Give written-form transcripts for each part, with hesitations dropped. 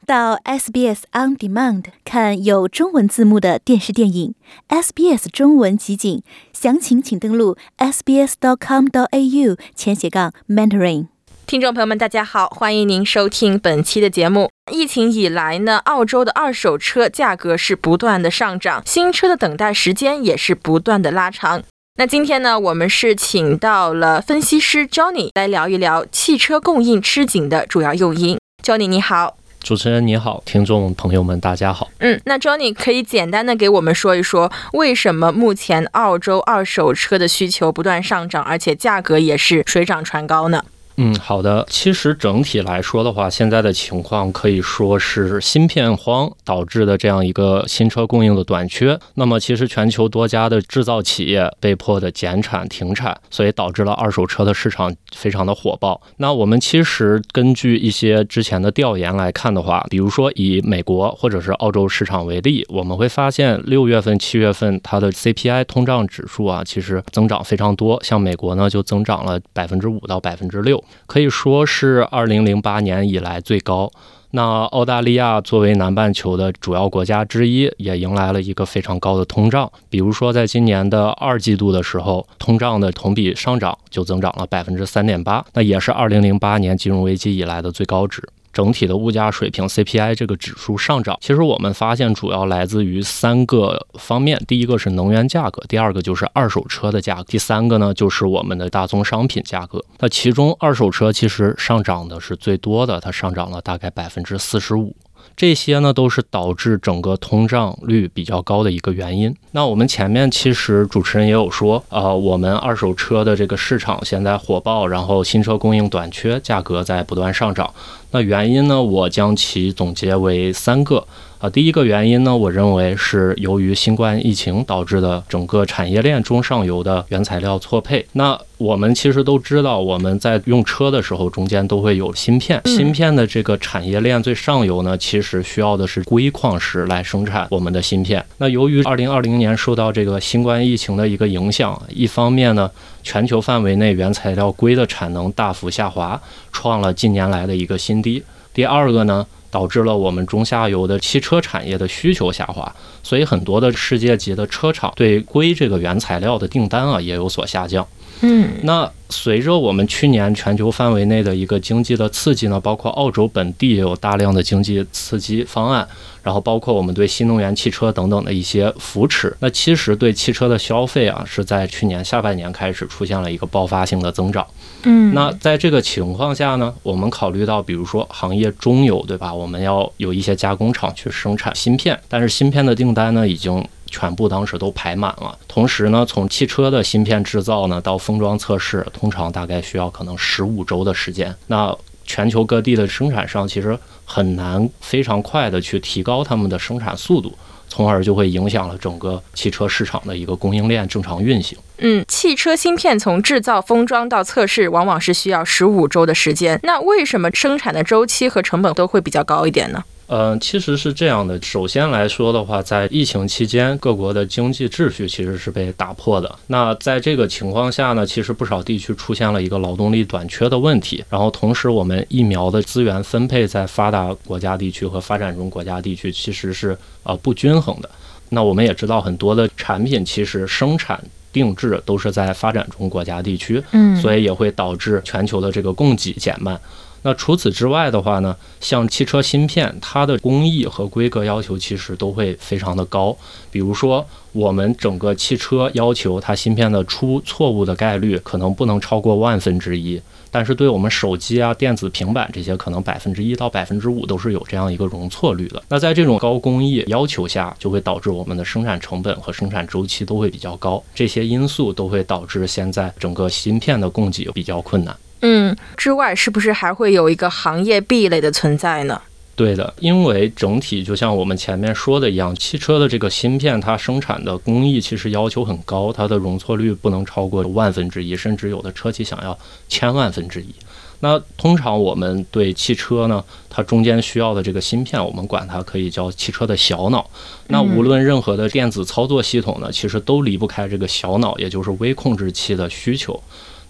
到 SBS On Demand 看有中文字幕的电视电影 SBS 中文集锦，详情请登录 sbs.com.au/Mandarin。 听众朋友们大家好，欢迎您收听本期的节目。疫情以来呢，澳洲的二手车价格是不断的上涨，新车的等待时间也是不断的拉长。那今天呢，我们是请到了分析师 Johnny 来聊一聊汽车供应吃紧的主要诱因。 Johnny 你好。 主持人你好，听众朋友们大家好。 那 Johnny 可以简单的给我们说一说，为什么目前澳洲二手车的需求不断上涨，而且价格也是水涨船高呢？ 好的。其实整体来说的话，现在的情况可以说是芯片荒导致的这样一个新车供应的短缺。那么其实全球多家的制造企业被迫的减产停产，所以导致了二手车的市场非常的火爆。那我们其实根据一些之前的调研来看的话，比如说以美国或者是澳洲市场为例，我们会发现6月份、7月份它的 CPI 通胀指数啊，其实增长非常多。像美国呢，就增长了5%到6%。可以说是2008年以来最高。那澳大利亚作为南半球的主要国家之一，也迎来了一个非常高的通胀。比如说在今年的2季度的时候，通胀的同比上涨就增长了3.8%，那也是2008年金融危机以来的最高值。整体的物价水平 CPI 这个指数上涨，其实我们发现主要来自于3个方面。第一个是能源价格，第二个就是二手车的价格，第三个呢就是我们的大宗商品价格。那其中二手车其实上涨的是最多的，它上涨了大概45%。这些呢都是导致整个通胀率比较高的一个原因。那我们前面其实主持人也有说，我们二手车的这个市场现在火爆，然后新车供应短缺，价格在不断上涨。那原因呢，我将其总结为3个。第一个原因呢，我认为是由于新冠疫情导致的整个产业链中上游的原材料错配。那我们其实都知道，我们在用车的时候中间都会有芯片，芯片的这个产业链最上游呢，其实需要的是硅矿石来生产我们的芯片。那由于2020年受到这个新冠疫情的一个影响，一方面呢，全球范围内原材料硅的产能大幅下滑，创了近年来的一个新低。第二个呢，导致了我们中下游的汽车产业的需求下滑，所以很多的世界级的车厂对硅这个原材料的订单啊也有所下降。那随着我们去年全球范围内的一个经济的刺激呢，包括澳洲本地也有大量的经济刺激方案，然后包括我们对新能源汽车等等的一些扶持，那其实对汽车的消费啊是在去年下半年开始出现了一个爆发性的增长。那在这个情况下呢，我们考虑到比如说行业中游，对吧，我们要有一些加工厂去生产芯片，但是芯片的订单呢已经全部当时都排满了。同时呢，从汽车的芯片制造呢到封装测试，通常大概需要可能15周的时间。那全球各地的生产商其实很难非常快的去提高他们的生产速度，从而就会影响了整个汽车市场的一个供应链正常运行。 汽车芯片从制造、封装到测试往往是需要15周的时间，那为什么生产的周期和成本都会比较高一点呢？ 其实是这样的。首先来说的话，在疫情期间，各国的经济秩序其实是被打破的。那在这个情况下呢，其实不少地区出现了一个劳动力短缺的问题。然后同时，我们疫苗的资源分配在发达国家地区和发展中国家地区其实是不均衡的。那我们也知道，很多的产品其实生产定制都是在发展中国家地区，所以也会导致全球的这个供给减慢。那除此之外的话呢，像汽车芯片，它的工艺和规格要求其实都会非常的高。比如说，我们整个汽车要求它芯片的出错误的概率可能不能超过1/1000，但是对我们手机啊、电子平板这些，可能1%到5%都是有这样一个容错率的。那在这种高工艺要求下，就会导致我们的生产成本和生产周期都会比较高。这些因素都会导致现在整个芯片的供给比较困难。 之外是不是还会有一个行业壁垒的存在呢？ 对的，因为整体就像我们前面说的一样，汽车的这个芯片它生产的工艺其实要求很高，它的容错率不能超过1/1000，甚至有的车企想要10000000分之一。那通常我们对汽车呢，它中间需要的这个芯片，我们管它可以叫汽车的小脑。那无论任何的电子操作系统呢，其实都离不开这个小脑，也就是微控制器的需求。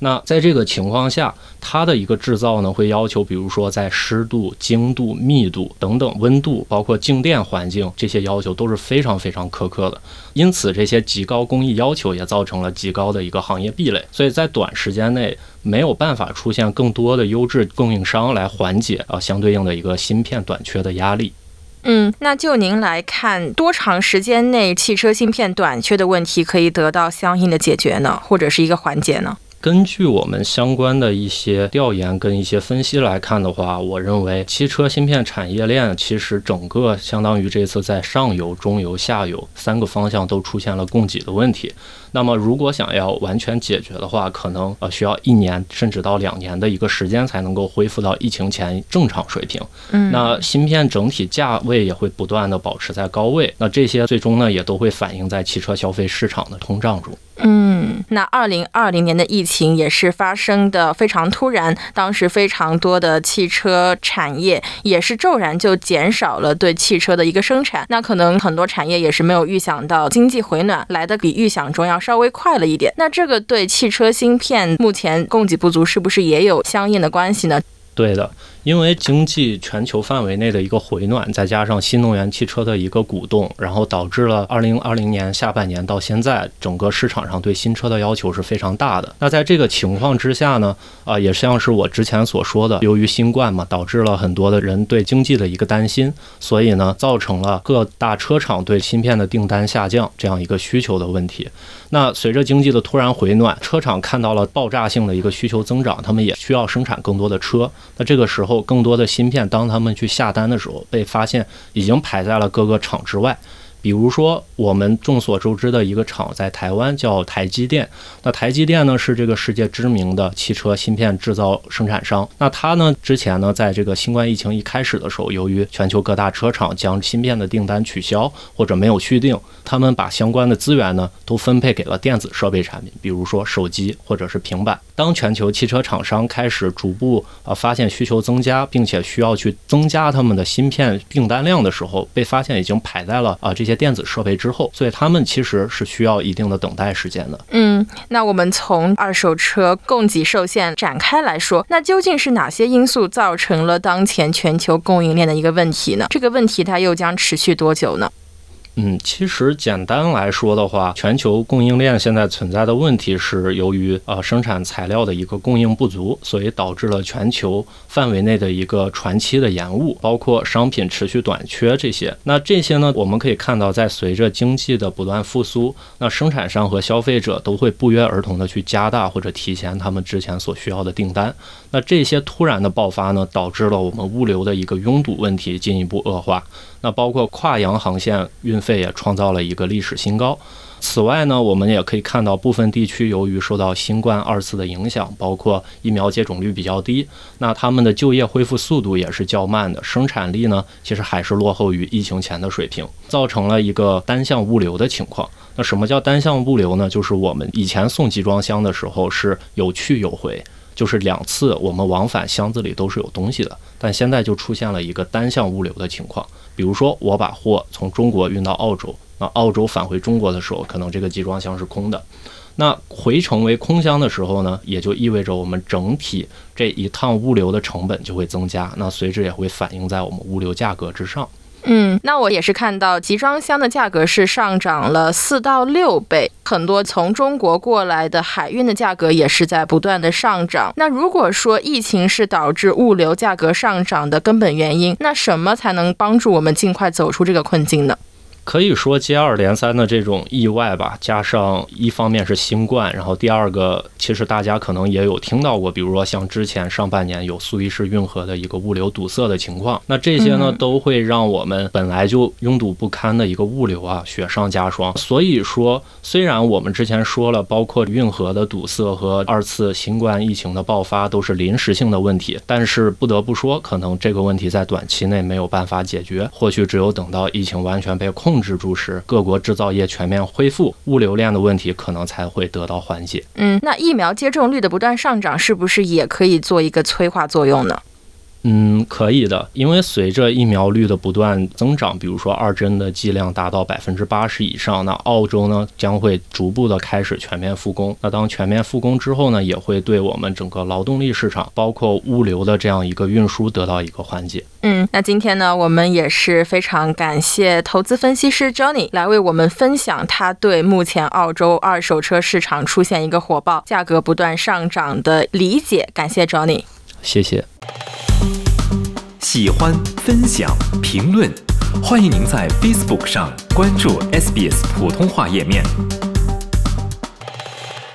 那在这个情况下，它的一个制造呢，会要求比如说在湿度、精度、密度等等温度，包括静电环境，这些要求都是非常非常苛刻的。因此这些极高工艺要求也造成了极高的一个行业壁垒，所以在短时间内没有办法出现更多的优质供应商来缓解相对应的一个芯片短缺的压力。 那就您来看，多长时间内汽车芯片短缺的问题可以得到相应的解决呢，或者是一个缓解呢？ 根据我们相关的一些调研跟一些分析来看的话，我认为汽车芯片产业链其实整个相当于这次在上游、中游、下游3个方向都出现了供给的问题。那么如果想要完全解决的话，可能需要1年甚至到2年的一个时间才能够恢复到疫情前正常水平。那芯片整体价位也会不断的保持在高位，那这些最终呢也都会反映在汽车消费市场的通胀中。 那2020年的疫情也是发生的非常突然，当时非常多的汽车产业也是骤然就减少了对汽车的一个生产，那可能很多产业也是没有预想到经济回暖来得比预想中要稍微快了一点，那这个对汽车芯片目前供给不足是不是也有相应的关系呢？ 对的，因为经济全球范围内的一个回暖，再加上新能源汽车的一个鼓动，然后导致了2020年下半年到现在，整个市场上对新车的要求是非常大的。那在这个情况之下呢，也像是我之前所说的，由于新冠嘛，导致了很多的人对经济的一个担心，所以呢，造成了各大车厂对芯片的订单下降这样一个需求的问题。那随着经济的突然回暖，车厂看到了爆炸性的一个需求增长，他们也需要生产更多的车。那这个时候，更多的芯片当他们去下单的时候，被发现已经排在了各个厂之外。比如说我们众所周知的一个厂在台湾叫台积电，那台积电呢是这个世界知名的汽车芯片制造生产商。那它呢之前呢在这个新冠疫情一开始的时候，由于全球各大车厂将芯片的订单取消或者没有续订，他们把相关的资源呢都分配给了电子设备产品，比如说手机或者是平板。当全球汽车厂商开始逐步发现需求增加，并且需要去增加他们的芯片订单量的时候，被发现已经排在了这些电子设备之后，所以他们其实是需要一定的等待时间的。 那我们从二手车供给受限展开来说，那究竟是哪些因素造成了当前全球供应链的一个问题呢？这个问题它又将持续多久呢？ 其实简单来说的话，全球供应链现在存在的问题是由于生产材料的一个供应不足，所以导致了全球范围内的一个船期的延误，包括商品持续短缺这些。那这些呢，我们可以看到，在随着经济的不断复苏，那生产商和消费者都会不约而同的去加大或者提前他们之前所需要的订单。那这些突然的爆发呢，导致了我们物流的一个拥堵问题进一步恶化。那包括跨洋航线运费也创造了一个历史新高。此外呢，我们也可以看到部分地区由于受到新冠2次的影响，包括疫苗接种率比较低，那他们的就业恢复速度也是较慢的，生产力呢其实还是落后于疫情前的水平，造成了一个单向物流的情况。那什么叫单向物流呢？就是我们以前送集装箱的时候是有去有回，就是2次我们往返箱子里都是有东西的，但现在就出现了一个单向物流的情况。比如说我把货从中国运到澳洲，那澳洲返回中国的时候，可能这个集装箱是空的，那回程为空箱的时候呢，也就意味着我们整体这一趟物流的成本就会增加，那随之也会反映在我们物流价格之上。 那我也是看到集装箱的价格是上涨了4到6倍，很多从中国过来的海运的价格也是在不断的上涨。那如果说疫情是导致物流价格上涨的根本原因，那什么才能帮助我们尽快走出这个困境呢？ 可以说接二连三的这种意外吧，加上一方面是新冠，然后第二个其实大家可能也有听到过，比如说像之前上半年有苏伊士运河的一个物流堵塞的情况，那这些呢都会让我们本来就拥堵不堪的一个物流雪上加霜。所以说虽然我们之前说了，包括运河的堵塞和2次新冠疫情的爆发都是临时性的问题，但是不得不说，可能这个问题在短期内没有办法解决，或许只有等到疫情完全被控制住时，各国制造业全面恢复，物流链的问题可能才会得到缓解。 那疫苗接种率的不断上涨是不是也可以做一个催化作用呢？ 可以的，因为随着疫苗率的不断增长，比如说2针的剂量达到80%以上，那澳洲呢将会逐步的开始全面复工。那当全面复工之后呢，也会对我们整个劳动力市场，包括物流的这样一个运输得到一个缓解。 那今天呢，我们也是非常感谢投资分析师 Johnny 来为我们分享他对目前澳洲二手车市场出现一个火爆、价格不断上涨的理解。感谢 Johnny， 谢谢。 喜欢、分享、评论，欢迎您在 Facebook 上关注 SBS 普通话页面。